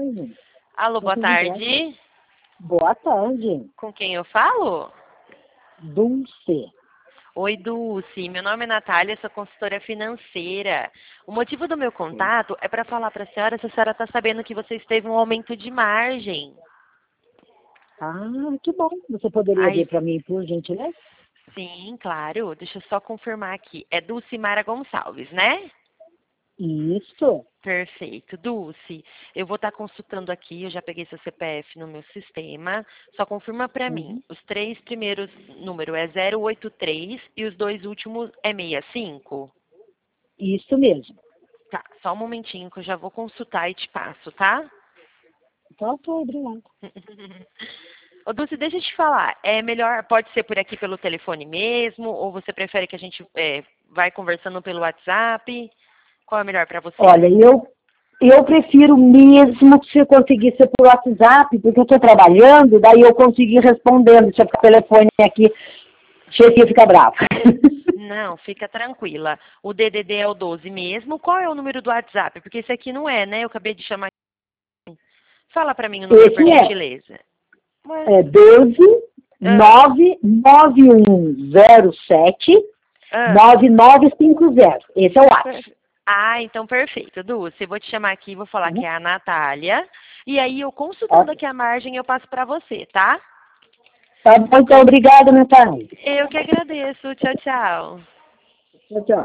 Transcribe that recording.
tarde. Alô, boa Tudo bem? tarde. Boa tarde. Com quem eu falo? Dulce. Oi, Dulce. Meu nome é Natália, sou consultora financeira. O motivo do meu contato é para falar para a senhora se a senhora está sabendo que vocês teve um aumento de margem. Ah, que bom. Você poderia Ai, ver para mim, por gentileza? sim, claro. Deixa eu só confirmar aqui. É Dulce Mara Gonçalves, né? Isso. Perfeito. Dulce, eu vou estar consultando aqui, eu já peguei seu CPF no meu sistema. Só confirma para mim. Uhum. Os três primeiros números é 083 e os dois últimos é 65. Isso mesmo. Tá, só um momentinho que eu já vou consultar e te passo, tá? Tá, obrigada. Ô, Dulce, deixa eu te falar. É melhor, pode ser por aqui pelo telefone mesmo, ou você prefere que a gente vai conversando pelo WhatsApp? Qual é melhor para você? Olha, eu prefiro mesmo que você conseguisse por WhatsApp, porque eu estou trabalhando, daí eu consegui respondendo. Se eu ficar o telefone aqui, cheio fica bravo. Não, fica tranquila. O DDD é o 12 mesmo. Qual é o número do WhatsApp? Porque esse aqui não é, né? Eu acabei de chamar. Fala para mim o número, por Esse gentileza. Ué, é 12 ah, 99107 ah, 9950. Esse é o WhatsApp. então perfeito. Dulce, eu vou te chamar aqui, vou falar que Uhum. é a Natália. E aí, eu consultando Ok. aqui a margem, eu passo para você, tá? Tá bom, então, obrigada, Natália. Eu que agradeço. Tchau, tchau. Tchau, tchau.